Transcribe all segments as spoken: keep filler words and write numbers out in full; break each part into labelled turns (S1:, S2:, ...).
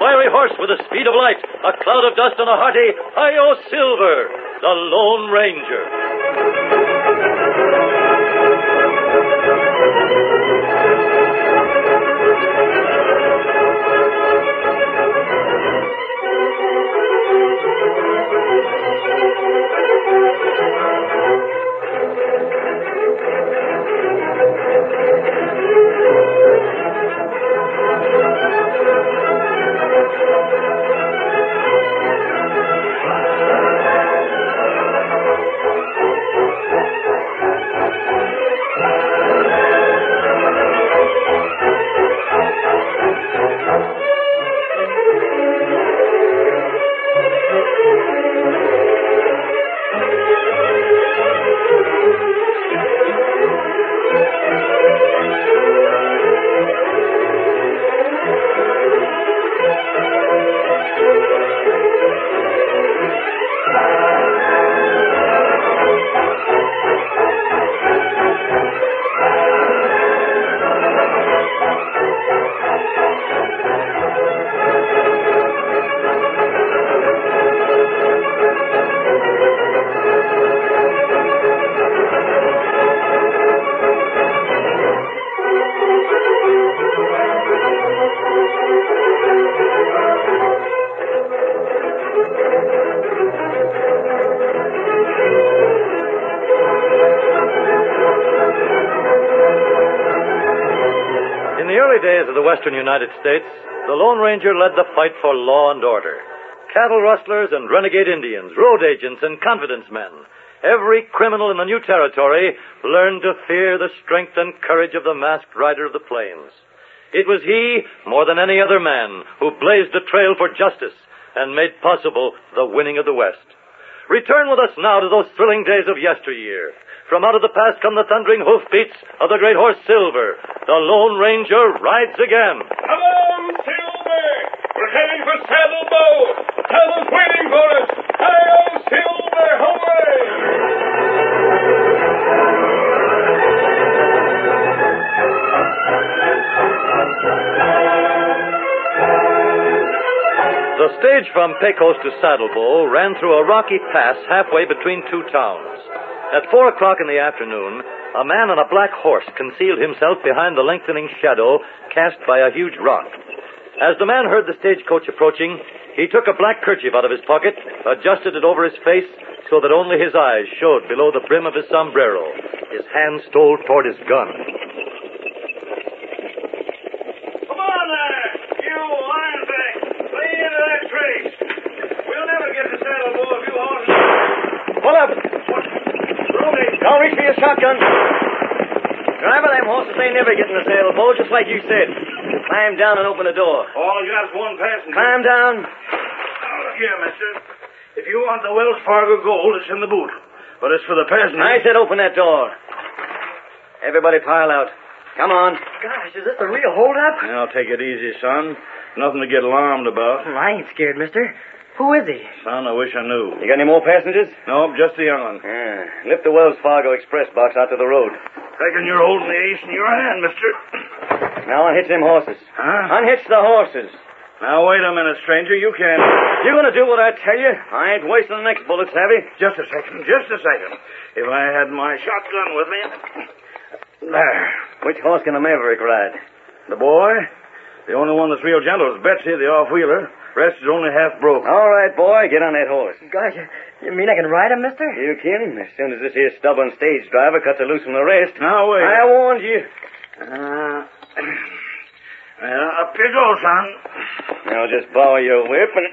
S1: fiery horse with the speed of light, a cloud of dust, and a hearty Hi-Yo Silver, the Lone Ranger. In the early days of the western United States, the Lone Ranger led the fight for law and order. Cattle rustlers and renegade Indians, road agents and confidence men, every criminal in the new territory learned to fear the strength and courage of the masked rider of the plains. It was he, more than any other man, who blazed a trail for justice and made possible the winning of the West. Return with us now to those thrilling days of yesteryear. From out of the past come the thundering hoofbeats of the great horse Silver. The Lone Ranger rides again.
S2: Come on, Silver! We're heading for Saddle Bow. Saddle's waiting for us. Hi-Yo, Silver! Hooray!
S1: The stage from Pecos to Saddle Bow ran through a rocky pass halfway between two towns. At four o'clock in the afternoon, a man on a black horse concealed himself behind the lengthening shadow cast by a huge rock. As the man heard the stagecoach approaching, he took a black kerchief out of his pocket, adjusted it over his face so that only his eyes showed below the brim of his sombrero. His hand stole toward his gun.
S2: Come on there, you ironback. Lay into that trace. We'll never get to Saddle Bow if you horses.
S3: Pull up. Don't reach for your shotgun. Driver, them horses ain't never getting the Saddle Bow, just like you said. Climb down and open the door.
S2: All you got is one passenger.
S3: Climb down.
S2: Now, look here, mister. If you want the Wells Fargo gold, it's in the boot. But as for the passenger...
S3: I said open that door. Everybody pile out. Come on.
S4: Gosh, is this a real holdup?
S2: Now, take it easy, son. Nothing to get alarmed about.
S4: Well, I ain't scared, mister. Who is he?
S2: Son, I wish I knew.
S3: You got any more passengers?
S2: Nope, just the young one.
S3: Yeah. Lift the Wells Fargo express box out to the road.
S2: Reckon you're holding the ace in your hand, mister.
S3: Now unhitch them horses.
S2: Huh?
S3: Unhitch the horses.
S2: Now, wait a minute, stranger. You can't...
S3: You gonna do what I tell you? I ain't wasting the next bullet, savvy?
S2: Just a second, just a second. If I had my shotgun with me... There.
S3: Which horse can a maverick ride?
S2: The boy? The only one that's real gentle is Betsy, the off-wheeler. Rest is only half broke.
S3: All right, boy, get on that horse.
S4: Gosh, you mean I can ride him, mister?
S3: You can, as soon as this here stubborn stage driver cuts her loose from the rest.
S2: Now, wait.
S3: I warned you.
S2: Uh, well, up you go, son.
S3: Now just borrow your whip and...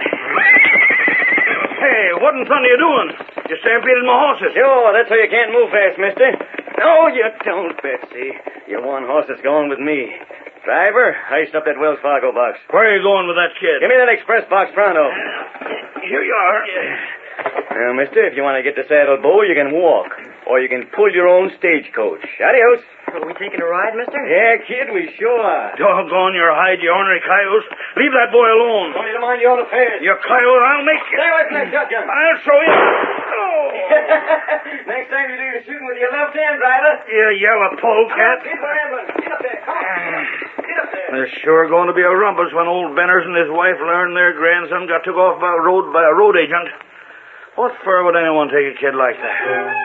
S2: Hey, what in thunder are you doing? You stampeded my horses.
S3: Sure, that's why you can't move fast, mister. No, you don't, Betsy. You're one horse that's going with me. Driver, hoist up that Wells Fargo box.
S2: Where are you going with that kid?
S3: Give me that express box pronto.
S2: Here you are.
S3: Now, mister, if you want to get to Saddle Bow, you can walk. Or you can pull your own stagecoach. Adios.
S4: Are we taking a ride, mister?
S3: Yeah, kid, we sure are.
S2: Doggone your hide, you ornery coyote. Leave that boy alone.
S3: Want you to mind your own affairs.
S2: You coyote, I'll make you.
S3: Stay away from that shotgun.
S2: I'll show you. Oh.
S3: Next time you do your shooting with your left hand, driver.
S2: You yellow polecat.
S3: Get rambling. Get up there. Come on. Get up there.
S2: There's sure going to be a rumpus when old Benners and his wife learn their grandson got took off by a road by a road agent. What for would anyone take a kid like that?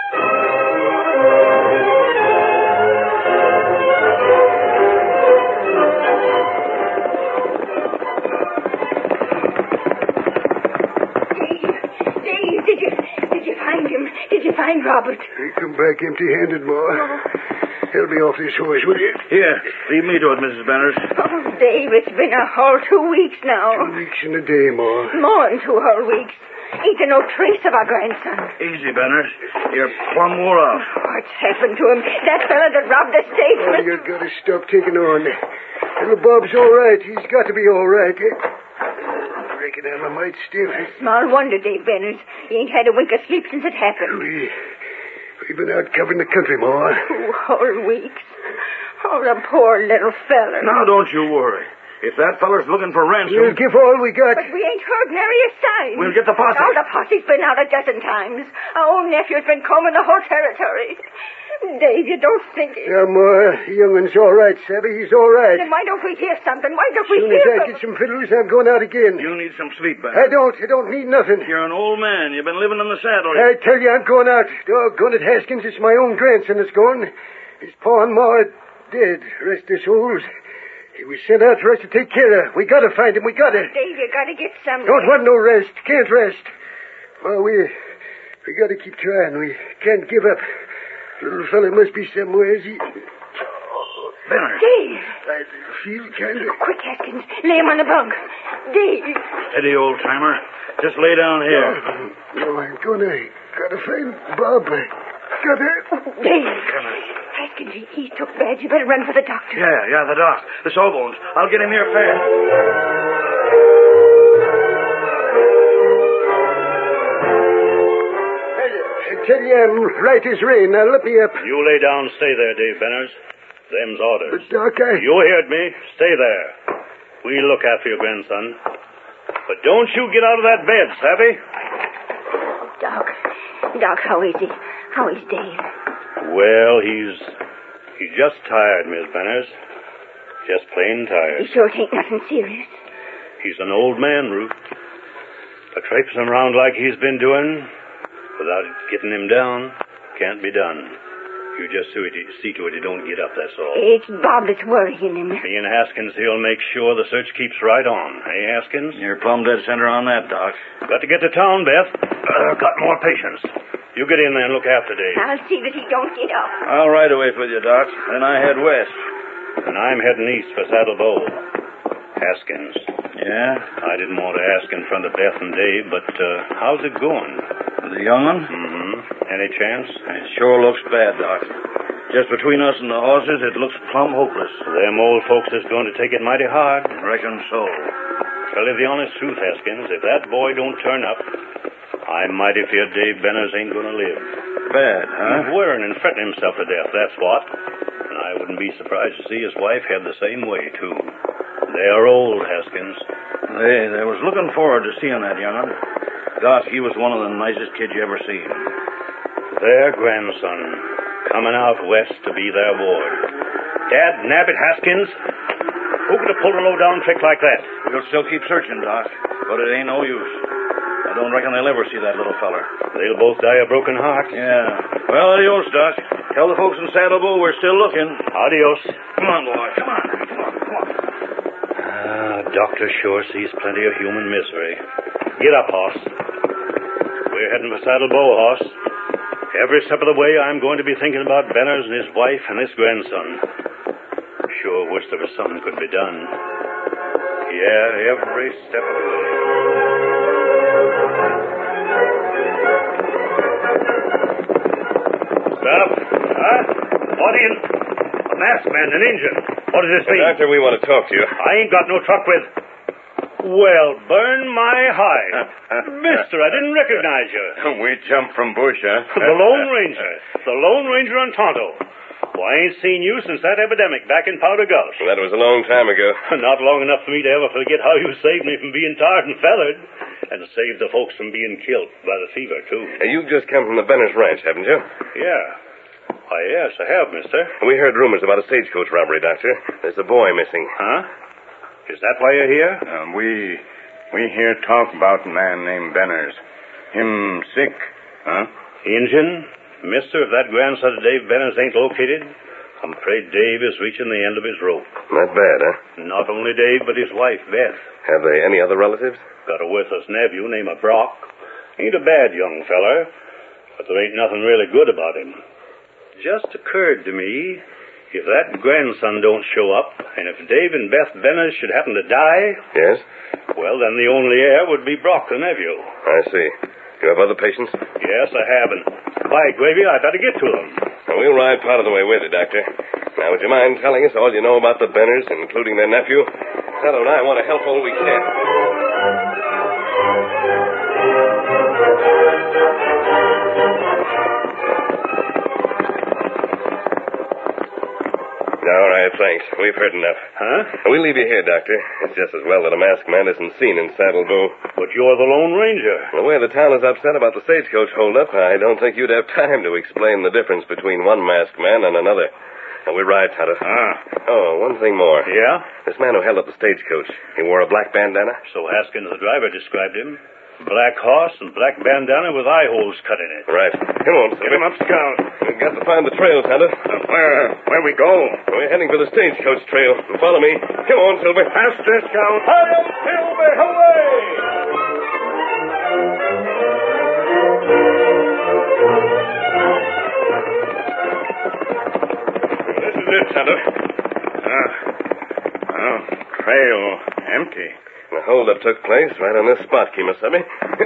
S5: Did you find Robert?
S6: He come back empty-handed, Ma.
S5: Oh.
S6: Help me off this horse, will you?
S2: Here, leave me to it, Missus Benners.
S5: Oh, Dave, it's been a whole two weeks now.
S6: Two weeks and a day, Ma.
S5: More than two whole weeks. Ain't there no trace of our grandson?
S2: Easy, Benners. You're plumb wore out.
S5: What's happened to him? That fella that robbed the
S6: Oh,
S5: statesman.
S6: you gotta stop taking on. Little Bob's all right. He's got to be all right. I reckon I'm a mite stiff.
S5: Small wonder, Dave Benners. He ain't had a wink of sleep since it happened.
S6: We, we've been out covering the country, Ma.
S5: Two whole weeks. Oh, the poor little fella.
S2: Now, don't you worry. If that feller's looking for ransom...
S6: We'll give all we got.
S5: But we ain't heard nary a sign.
S2: We'll get the posse.
S5: Oh, the posse's been out a dozen times. Our own nephew's been combing the whole territory. Dave, you don't think it.
S6: Yeah, Ma, the youngun's all right, Savvy. He's all right.
S5: Then why don't we hear something? Why don't
S6: As
S5: we
S6: soon as
S5: hear
S6: I
S5: from...
S6: get some fiddles, I'm going out again.
S2: You need some sleep, Benners.
S6: I don't. I don't need nothing.
S2: You're an old man. You've been living in the saddle.
S6: I tell you, I'm going out. Doggone it, Haskins. It's my own grandson that's going. His pa and ma are dead. Rest their souls. He was sent out for us to take care of. We gotta find him. We gotta.
S5: Dave, you gotta get some...
S6: Don't want no rest. Can't rest. Well, we... We gotta keep trying. We can't give up. Little fella must be somewhere. He...
S2: Benners.
S5: Dave!
S6: I feel kind of...
S5: Quick, Haskins. Lay him on the bunk. Dave!
S2: Steady, old-timer. Just lay down here.
S6: No, I'm gonna... Gotta find Bob. I gotta...
S5: Dave! Haskins, he, he took bad. You better run for the doctor.
S2: Yeah, yeah, the doc. The sawbones. I'll get him here fast.
S6: I tell you, I'm right as rain. Now, let me up.
S7: You lay down, stay there, Dave Benners. Them's orders.
S6: But, Doc, I...
S7: You heard me. Stay there. We'll look after your grandson. But don't you get out of that bed, savvy?
S5: Doc. Doc, how is he? How is Dave?
S7: Well, he's... He's just tired, Miss Benners. Just plain tired.
S5: You sure it ain't nothing serious?
S7: He's an old man, Ruth. But traipsing around like he's been doing, without getting him down, can't be done. You just see, it, see to it he don't get up, that's all.
S5: It's Bob that's worrying him.
S7: Me and Haskins, he'll make sure the search keeps right on. Hey, Haskins?
S2: You're plumb dead center on that, Doc.
S7: Got to get to town, Beth. Uh, got more patience. You get in there and look after Dave.
S5: I'll see that he don't get up.
S2: I'll ride away with you, Doc. Then I head west.
S7: And I'm heading east for Saddle Bow. Haskins.
S2: Yeah?
S7: I didn't want to ask in front of Beth and Dave, but uh, how's it going?
S2: The young one?
S7: Mm-hmm. Any chance?
S2: It sure looks bad, Doc. Just between us and the horses, it looks plumb hopeless.
S7: Them old folks is going to take it mighty hard.
S2: Reckon so.
S7: Tell you the honest truth, Haskins, if that boy don't turn up, I'm mighty fear Dave Benners ain't going to live.
S2: Bad, huh?
S7: He's worrying and fretting himself to death, that's what. And I wouldn't be surprised to see his wife head the same way, too. They are old, Haskins.
S2: They, they was looking forward to seeing that young'un. Doc, he was one of the nicest kids you ever seen.
S7: Their grandson, coming out west to be their ward. Dad, nabbit, Haskins. Who could have pulled a low-down trick like that?
S2: We'll still keep searching, Doc, but it ain't no use. I don't reckon they'll ever see that little feller.
S7: They'll both die a broken heart.
S2: Yeah. Well, adios, Doc. Tell the folks in Saddlebow we're still looking.
S7: Adios.
S2: Come on, boy. Come on. Come on. Come on.
S7: Ah, doctor sure sees plenty of human misery. Get up, hoss. We're heading for Saddlebow, hoss. Every step of the way, I'm going to be thinking about Benners and his wife and his grandson. Sure wish there was something could be done. Yeah, every step of the way. Stop. Huh? Audience. A masked man, an Injun. What does this mean?
S8: Doctor, we want to talk to you.
S7: I ain't got no truck with... Well, burn my hide. Mister, I didn't recognize you.
S8: We jumped from bush, huh?
S7: The Lone Ranger. The Lone Ranger on Tonto. Well, I ain't seen you since that epidemic back in Powder Gulch.
S8: Well, that was a long time ago.
S7: Not long enough for me to ever forget how you saved me from being tarred and feathered. And saved the folks from being killed by the fever, too.
S8: Uh, you've just come from the Benners Ranch, haven't you?
S7: Yeah. Why, yes, I have, mister.
S8: We heard rumors about a stagecoach robbery, Doctor. There's a boy missing.
S7: Huh? Is that why you're here?
S2: Uh, we we hear talk about a man named Benners. Him sick, huh?
S7: Injun? Mister, if that grandson of Dave Benners ain't located, I'm afraid Dave is reaching the end of his rope.
S8: Not bad, huh?
S7: Not only Dave, but his wife, Beth.
S8: Have they any other relatives?
S7: Got a worthless nephew named Brock. Ain't a bad young feller, but there ain't nothing really good about him. Just occurred to me, if that grandson don't show up, and if Dave and Beth Benners should happen to die...
S8: Yes?
S7: Well, then the only heir would be Brock, the nephew.
S8: I see. You have other patients?
S7: Yes, I have, and by gravy, I better get to them.
S8: Well, we'll ride part of the way with you, Doctor. Now, would you mind telling us all you know about the Benners, including their nephew? Shadow and I want to help all we can. All right, thanks. We've heard enough.
S7: Huh?
S8: We'll leave you here, Doctor. It's just as well that a masked man isn't seen in Saddle Bow.
S7: But you're the Lone Ranger.
S8: The way the town is upset about the stagecoach holdup, I don't think you'd have time to explain the difference between one masked man and another. Now, we ride, Tonto.
S7: Ah.
S8: Oh, one thing more.
S7: Yeah?
S8: This man who held up the stagecoach, he wore a black bandana?
S7: So Haskins, the driver, described him. Black horse and black bandana with eye holes cut in it.
S8: Right. Come on,
S2: Get him up, Scout.
S8: We've got to find the trail, Tonto.
S2: Uh, where, where we go?
S8: We're heading for the stagecoach trail. Follow me. Come on, Silver.
S2: Faster, Scout.
S8: Hi-yo, Silver, hooray! This is it, Tonto.
S2: Ah. Oh, trail empty.
S8: The holdup took place right on this spot, Kemosabe.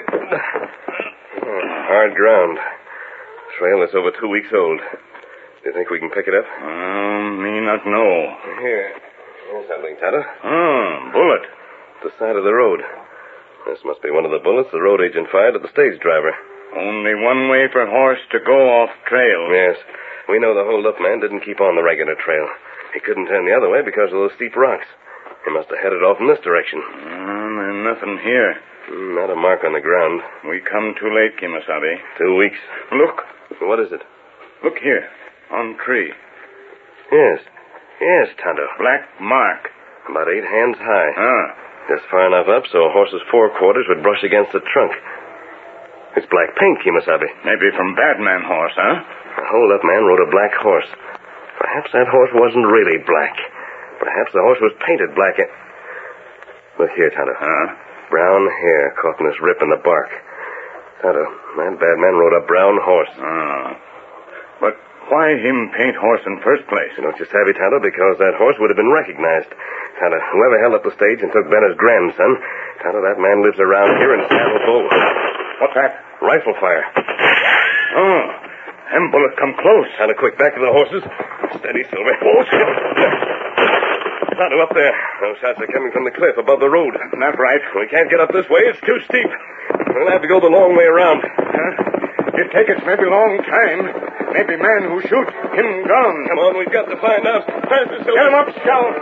S8: Oh, hard ground. Trail is over two weeks old. Do you think we can pick it up?
S2: Um, me not know.
S8: Here. Here's something, Tonto.
S2: Oh, bullet.
S8: The side of the road. This must be one of the bullets the road agent fired at the stage driver.
S2: Only one way for horse to go off trail.
S8: Yes. We know the holdup man didn't keep on the regular trail. He couldn't turn the other way because of those steep rocks. He must have headed off in this direction.
S2: Um, there's nothing here.
S8: Mm, not a mark on the ground.
S2: We come too late, Kemosabe.
S8: Two weeks.
S2: Look.
S8: What is it?
S2: Look here. On tree.
S8: Yes. Yes, Tonto.
S2: Black mark.
S8: About eight hands high.
S2: Ah.
S8: Just far enough up so a horse's forequarters would brush against the trunk. It's black paint, Kemosabe.
S2: Maybe from Batman horse, huh?
S8: The hold-up man rode a black horse. Perhaps that horse wasn't really black. Perhaps the horse was painted black. And... Look here, Tonto.
S2: Huh?
S8: Brown hair caught in this rip in the bark. Tonto, that bad man rode a brown horse.
S2: Ah. But why him paint horse in first place?
S8: You know what you savvy, Tonto? Because that horse would have been recognized. Tonto, whoever held up the stage and took Benner's grandson, Tonto, that man lives around here in Saddle Bow.
S2: What's that?
S8: Rifle fire.
S2: Oh, them bullet come close.
S8: Tonto, quick, back to the horses. Steady, Silver. Oh, Tonto, up there. Those shots are coming from the cliff above the road.
S2: That's right.
S8: We can't get up this way. It's too steep. We'll have to go the long way around.
S2: Huh? It take us maybe long time. Maybe man who shoot, him gone.
S8: Come on, we've got to find out. Faster, Silver.
S2: Get him up, Scout.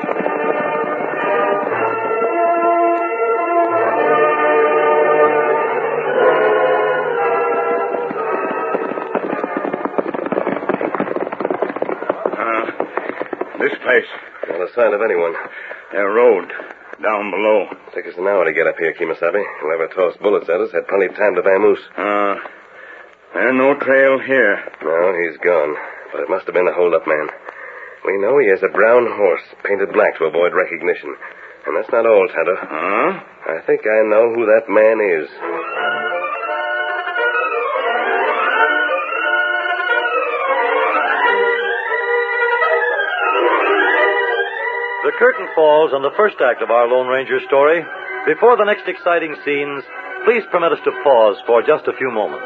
S2: Uh, this place.
S8: Not a sign of anyone.
S2: Their road. Down below.
S8: Took us an hour to get up here, Kemosabe. Whoever tossed bullets at us had plenty of time to vamoose.
S2: Uh, there's no trail here.
S8: No, he's gone. But it must have been a hold-up man. We know he has a brown horse, painted black to avoid recognition. And that's not all, Tonto.
S2: Huh?
S8: I think I know who that man is.
S1: The curtain falls on the first act of our Lone Ranger story. Before the next exciting scenes, please permit us to pause for just a few moments.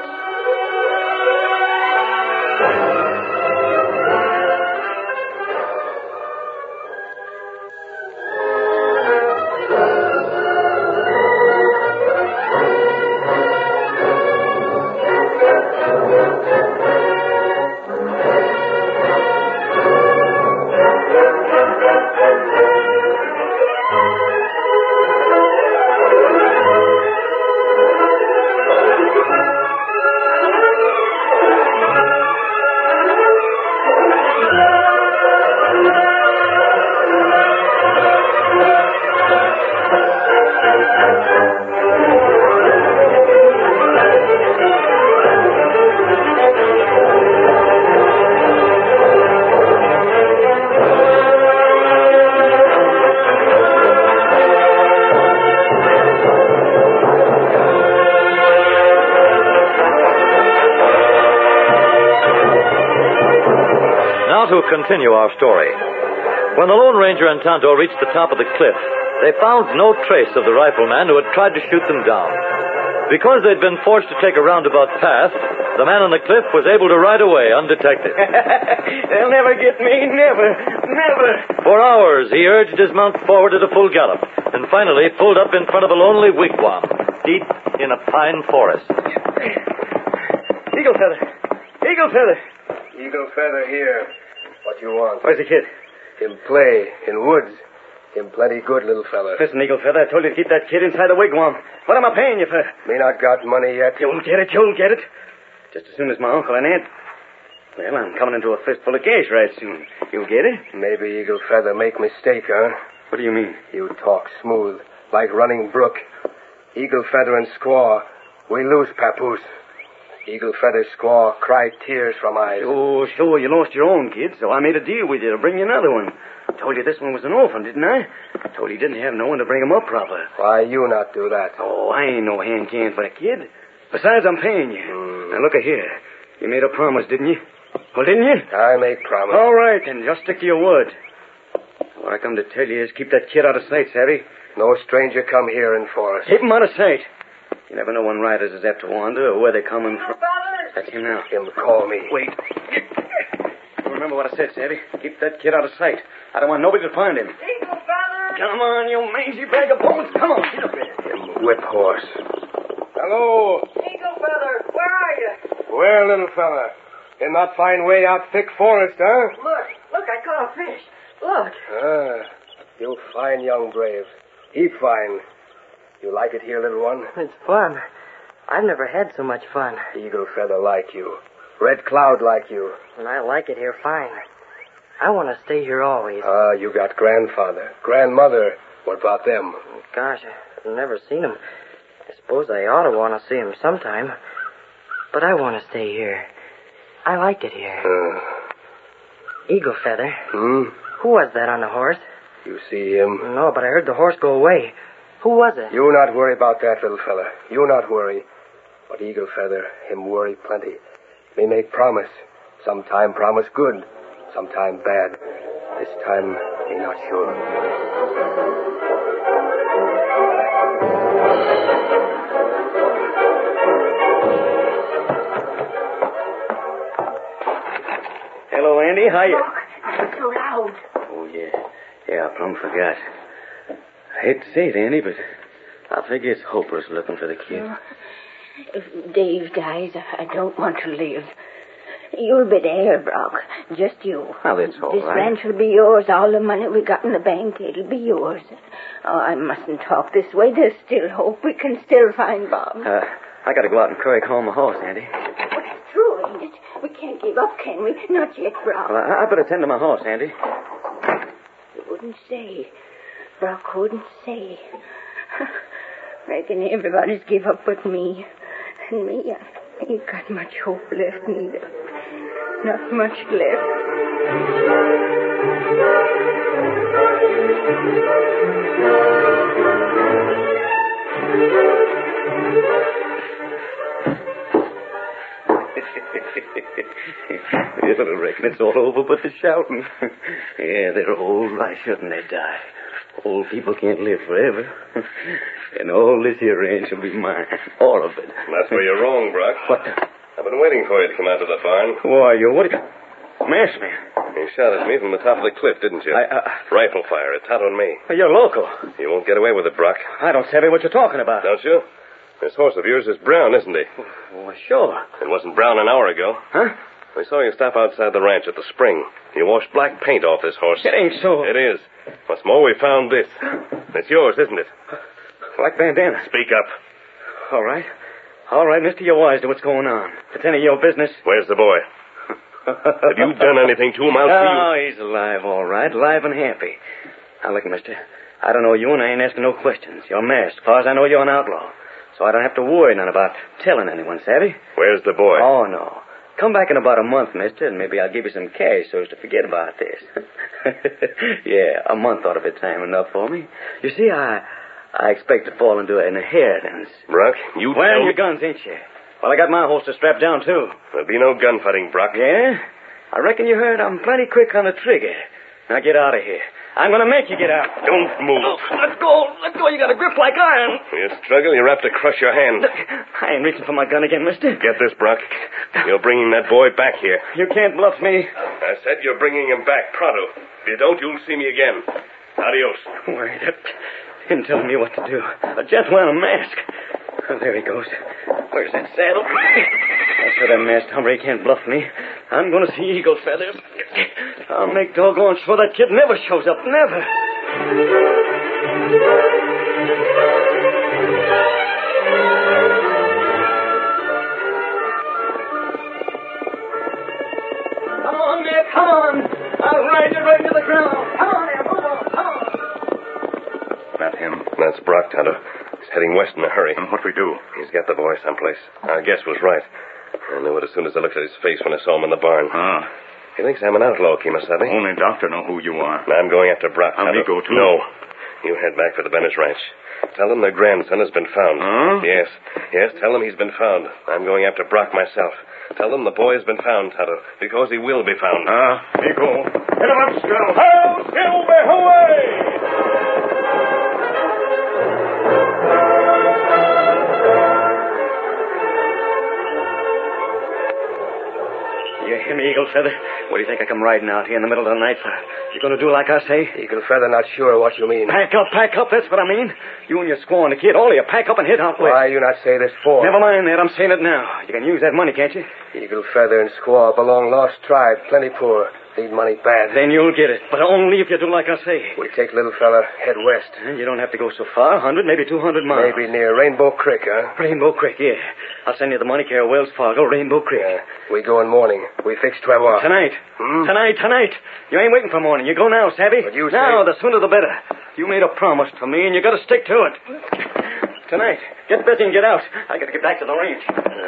S1: Now to continue our story. When the Lone Ranger and Tonto reached the top of the cliff, they found no trace of the rifleman who had tried to shoot them down. Because they'd been forced to take a roundabout path, the man on the cliff was able to ride away undetected.
S3: They'll never get me. Never. Never.
S1: For hours, he urged his mount forward at a full gallop, and finally pulled up in front of a lonely wigwam, deep in a pine forest.
S3: Eagle Feather. Eagle Feather.
S6: Eagle Feather here. What you want?
S3: Where's the kid?
S6: Him play in woods. Him plenty good, little fella.
S3: Listen, Eagle Feather, I told you to keep that kid inside the wigwam. What am I paying you for?
S6: Me not got money yet.
S3: You'll get it, you'll get it. Just as soon as my uncle and aunt... Well, I'm coming into a fistful of cash right soon. You'll get it?
S6: Maybe Eagle Feather make mistake, huh?
S3: What do you mean?
S6: You talk smooth, like running brook. Eagle Feather and Squaw, we lose Papoose. Eagle Feather Squaw cried tears from eyes.
S3: Oh, sure, you lost your own kid, so I made a deal with you to bring you another one. Told you this one was an orphan, didn't I? Told you didn't have no one to bring him up proper.
S6: Why you not do that?
S3: Oh, I ain't no hand can for a kid. Besides, I'm paying you.
S6: Mm.
S3: Now, look a here. You made a promise, didn't you? Well, didn't you?
S6: I make promise.
S3: All right, then. Just stick to your word. What I come to tell you is keep that kid out of sight, savvy?
S6: No stranger come here in forest.
S3: Keep him out of sight. You never know when riders is apt to wander or where they're coming from. That's him now.
S6: Him call me.
S3: Wait. You remember what I said, Savvy? Keep that kid out of sight. I don't want nobody to find him.
S5: Eagle Feather!
S3: Come on, you mangy bag of bones. Come on, get up there.
S6: Him whip horse. Hello.
S5: Eagle Feather, where are you?
S6: Where, little fella? In that fine way out thick forest, huh?
S5: Look, look, I caught a fish. Look.
S6: Ah, you fine young brave. He fine. You like it here, little one?
S4: It's fun. I've never had so much fun.
S6: Eagle Feather like you. Red Cloud like you.
S4: And I like it here fine. I want to stay here always.
S6: Ah, you got grandfather, grandmother. What about them?
S4: Gosh, I've never seen them. I suppose I ought to want to see them sometime. But I want to stay here. I like it here.
S6: Uh,
S4: Eagle Feather.
S6: hmm?
S4: Who was that on the horse?
S6: You see him?
S4: No, but I heard the horse go away. Who was it?
S6: You not worry about that, little fella. You not worry. But Eagle Feather, him worry plenty. Me make promise. Sometime promise good. Sometime bad. This time, me not sure.
S3: Hello, Andy. How you?
S5: Look, it's so loud.
S3: Oh, yeah. Yeah, I plumb forgot. I hate to say it, Andy, but I figure it's hopeless looking for the kid.
S5: If Dave dies, I don't want to live. You'll be there, Brock. Just you.
S3: Well, that's all
S5: this
S3: right.
S5: ranch will be yours. All the money we got in the bank, it'll be yours. Oh, I mustn't talk this way. There's still hope. We can still find Bob.
S3: Uh, I gotta go out and curry comb my horse, Andy.
S5: But it's true, ain't it? We can't give up, can we? Not yet, Brock.
S3: Well, I, I better tend to my horse, Andy.
S5: You wouldn't say. Brock wouldn't say. Reckon everybody's give up but me. And me, I ain't got much hope left neither. Not much left.
S3: I reckon it's all over but the shouting. Yeah, they're old. Why shouldn't they die? Old people can't live forever. And all this here ranch will be mine. All of it.
S8: That's where you're wrong, Brock.
S3: What the...
S8: I've been waiting for you to come out to the barn.
S3: Who are you? What... Smash me.
S8: You shot at me from the top of the cliff, didn't you?
S3: I, uh...
S8: Rifle fire. It Tonto and me.
S3: You're local.
S8: You won't get away with it, Brock.
S3: I don't savvy what you're talking about.
S8: Don't you? This horse of yours is brown, isn't he?
S3: Oh, sure.
S8: It wasn't brown an hour ago.
S3: Huh?
S8: We saw you stop outside the ranch at the spring. You washed black paint off this horse.
S3: It ain't so.
S8: It is. What's more, we found this. It's yours, isn't it?
S3: Black bandana.
S8: Speak up.
S3: All right. All right, mister, you're wise to what's going on. It's any of your business.
S8: Where's the boy? Have you done anything to him? I'll see you.
S3: Oh, he's alive, all right. Alive and happy. Now, look, mister. I don't know you, and I ain't asking no questions. You're masked. As far as I know, you're an outlaw. So I don't have to worry none about telling anyone, savvy?
S8: Where's the boy?
S3: Oh, no. Come back in about a month, mister, and maybe I'll give you some cash so as to forget about this. Yeah, a month ought to be time enough for me. You see, I I expect to fall into an inheritance.
S8: Brock, you
S3: Wearing
S8: tell
S3: your guns, ain't you? Well, I got my holster strapped down, too.
S8: There'll be no gunfighting, Brock.
S3: Yeah? I reckon you heard I'm plenty quick on the trigger. Now get out of here. I'm going to make you get out.
S8: Don't move.
S3: Oh, let go. Let go. You got a grip like iron.
S8: You struggle, you're apt to crush your hand.
S3: I ain't reaching for my gun again, mister.
S8: Get this, Brock. You're bringing that boy back here.
S3: You can't bluff me.
S8: I said you're bringing him back pronto. If you don't, you'll see me again. Adios.
S3: Wait, that him telling me what to do. A gent wearing a mask. Oh, there he goes. Where's that saddle? That's where that masked hombre can't bluff me. I'm going to see eagle feathers. I'll make doggone sure that kid never shows up. Never. Come on, Nick. Come on. I'll ride you right to the ground. Come on, there. Move on. Come on.
S8: Not him. That's Brock, Tonto. He's heading west in a hurry.
S7: And what we do?
S8: He's got the boy someplace. Our guess was right. I knew it as soon as I looked at his face when I saw him in the barn.
S7: Ah.
S8: He thinks I'm an outlaw, Kimasabi.
S7: Only doctor know who you are.
S8: I'm going after Brock.
S7: I'll
S8: Tonto.
S7: me go, too.
S8: No. You head back for the Bennett's ranch. Tell them their grandson has been found.
S7: Huh?
S8: Yes. Yes, tell them he's been found. I'm going after Brock myself. Tell them the boy has been found, Tonto, because he will be found.
S7: Ah, me go. Get him up, Scout. Hail, Silver, away!
S3: You hear me, Eagle Feather? What do you think I come riding out here in the middle of the night for? You going to do like I say?
S6: Eagle Feather, not sure what you mean.
S3: Pack up, pack up, that's what I mean. You and your squaw and the kid, all of you, pack up and head out west.
S6: Why you not say this for?
S3: Never mind that, I'm saying it now. You can use that money, can't you?
S6: Eagle Feather and squaw belong lost tribe, plenty poor. Need money bad.
S3: Then you'll get it, but only if you do like I say.
S6: We take little fella, head west.
S3: You don't have to go so far, a hundred, maybe two hundred miles.
S6: Maybe near Rainbow Creek, huh?
S3: Rainbow Creek, yeah. I'll send you the money carrier, Wells Fargo, Rainbow Creek.
S6: Yeah. We go in morning. We fix Trevor.
S3: Tonight.
S6: Hmm?
S3: Tonight, tonight. You ain't waiting for morning. You go now, savvy?
S6: But you
S3: now,
S6: say...
S3: the sooner the better. You made a promise to me, and you got to stick to it. Tonight. Get busy and get out. I got to get back to the ranch.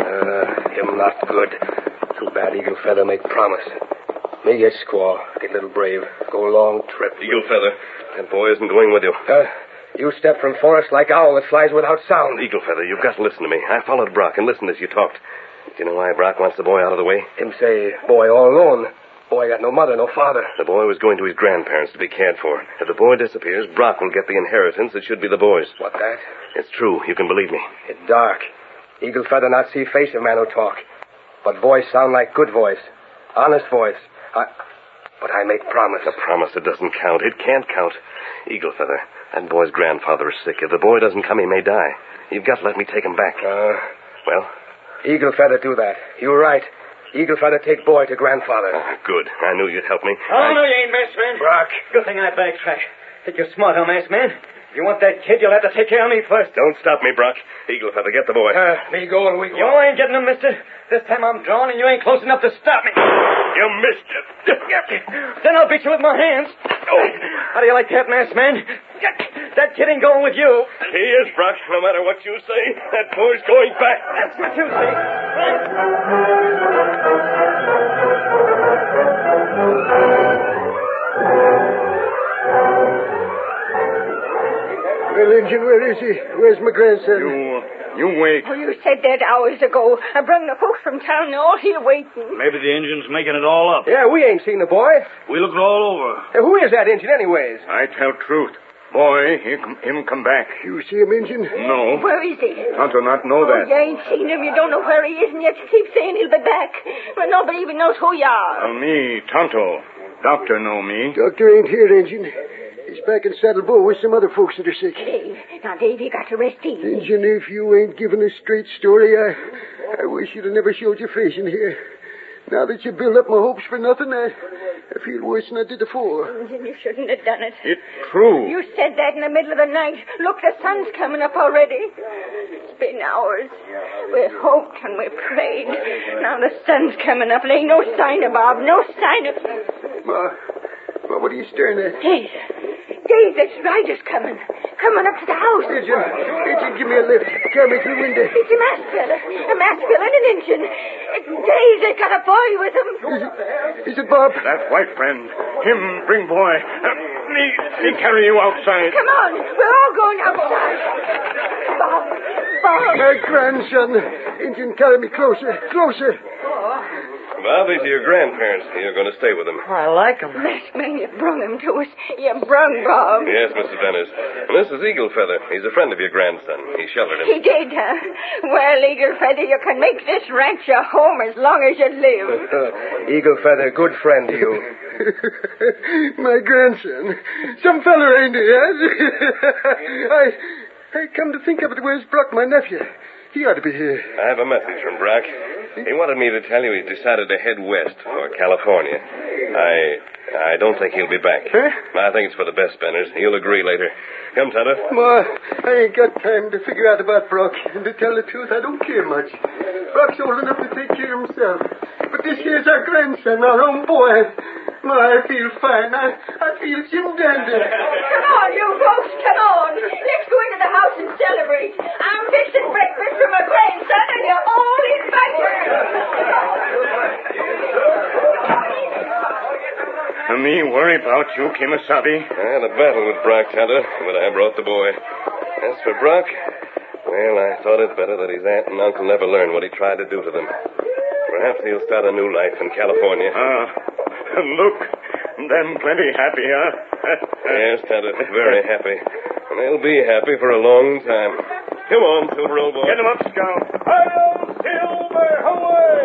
S6: Uh, him not good. Too bad Eagle Feather make promise. Me get squaw. Get little brave. Go long trip.
S8: Eagle Feather, that boy isn't going with you.
S6: Uh, you step from forest like owl that flies without sound.
S8: Eagle Feather, you've got to listen to me. I followed Brock and listened as you talked. Do you know why Brock wants the boy out of the way?
S6: Him say, boy all alone. Boy got no mother, no father.
S8: The boy was going to his grandparents to be cared for. If the boy disappears, Brock will get the inheritance that should be the boy's.
S6: What that?
S8: It's true. You can believe me.
S6: It's dark. Eagle Feather not see face of man who talk. But voice sound like good voice. Honest voice. I... But I make promise.
S8: A promise that doesn't count. It can't count. Eagle Feather, that boy's grandfather is sick. If the boy doesn't come, he may die. You've got to let me take him back.
S6: Uh,
S8: well?
S6: Eagle Feather do that. You're right. Eagle Feather take boy to grandfather.
S8: Oh, good. I knew you'd help me.
S3: Oh,
S8: I...
S3: no, you ain't, masked man.
S6: Brock.
S3: Good thing I backtrack. Think you're smart, huh, masked man? If you want that kid, you'll have to take care of me first.
S8: Don't stop me, Brock. Eagle Feather, get the boy.
S6: Uh, me go and we go.
S3: You ain't getting him, mister. This time I'm drawn, and you ain't close enough to stop me.
S8: You missed it.
S3: Then I'll beat you with my hands.
S8: Oh.
S3: How do you like that, masked man? That kid ain't going with you.
S8: He is, Brock. No matter what you say, that boy's going back.
S3: That's what you say.
S9: Well, Injun, where is he? Where's my grandson?
S7: You, you wait.
S5: Oh, you said that hours ago. I brung the folks from town. They're all here waiting.
S2: Maybe the Injun's making it all up.
S6: Yeah, we ain't seen the boy.
S2: We looked all over.
S6: Hey, who is that Injun anyways?
S7: I tell truth. Boy, he come, him come back.
S9: You see him, Injun?
S7: No.
S5: Where is he?
S7: Tonto not know
S5: Oh,
S7: that.
S5: you ain't seen him. You don't know where he is, and yet you keep saying he'll be back. Well, nobody even knows who you are.
S7: Well, me, Tonto. Doctor know me.
S9: Doctor ain't here, Injun. He's back in Saddle Bow with some other folks that are sick.
S5: Dave. Now, Dave, you got to rest easy.
S9: Injun, if you ain't giving a straight story, I, I wish you'd have never showed your face in here. Now that you build up my hopes for nothing, I, I feel worse than I did before.
S5: Injun, you shouldn't have done it.
S7: It's true.
S5: You said that in the middle of the night. Look, the sun's coming up already. It's been hours. We hoped and we prayed. Now the sun's coming up. There ain't no sign of Bob. No sign of...
S9: Ma, Ma, what are you staring at?
S5: Dave. Dave, this rider's coming. Coming up to the house.
S9: Injun, Injun, give me a lift. Carry me through the window.
S5: It's a masked fella. A masked fella and an Injun. Dave, they got a boy with him.
S9: Is it, is it Bob?
S7: That white friend. Him bring boy. Uh, me, me carry you outside.
S5: Come on. We're all going outside. Bob. Bob.
S9: My grandson. Injun, carry me closer. Closer.
S8: Bob, these are your grandparents. You're going to stay with them.
S4: I like him.
S5: Masked man, you brung him to us. You brung Bob.
S8: Yes, Missus Benners. And this is Eagle Feather. He's a friend of your grandson. He sheltered him.
S5: He did, huh? Well, Eagle Feather, you can make this ranch your home as long as you live.
S6: Eagle Feather, good friend to you.
S9: My grandson. Some feller, ain't he, huh? I, I come to think of it, where's Brock, my nephew? He ought to be here.
S8: I have a message from Brock. He wanted me to tell you he's decided to head west for California. I I don't think he'll be back.
S9: Huh?
S8: I think it's for the best, Benners. You'll agree later. Come, Tonto.
S9: Ma, I ain't got time to figure out about Brock. And to tell the truth, I don't care much. Brock's old enough to take care of himself. But this here's our grandson, our own boy. Ma, I feel fine. I, I feel Jim Dandy.
S5: Come on, you folks, come on. Let's go into the house and celebrate. I'm fixing breakfast for my grandson, and you're all invited.
S10: Me worry about you, Kimasabi.
S8: I had a battle with Brock, Tonto, but I brought the boy. As for Brock, well, I thought it better that his aunt and uncle never learned what he tried to do to them. Perhaps he'll start a new life in California.
S10: Ah, look, them plenty happy, huh?
S8: Yes, Tonto, very happy. And they'll be happy for a long time. Come on, Silver, old boy.
S10: Get him up, Scout. Hi-yo, Silver, away!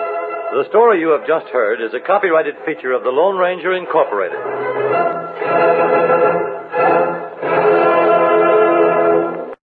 S1: The story you have just heard is a copyrighted feature of the Lone Ranger Incorporated.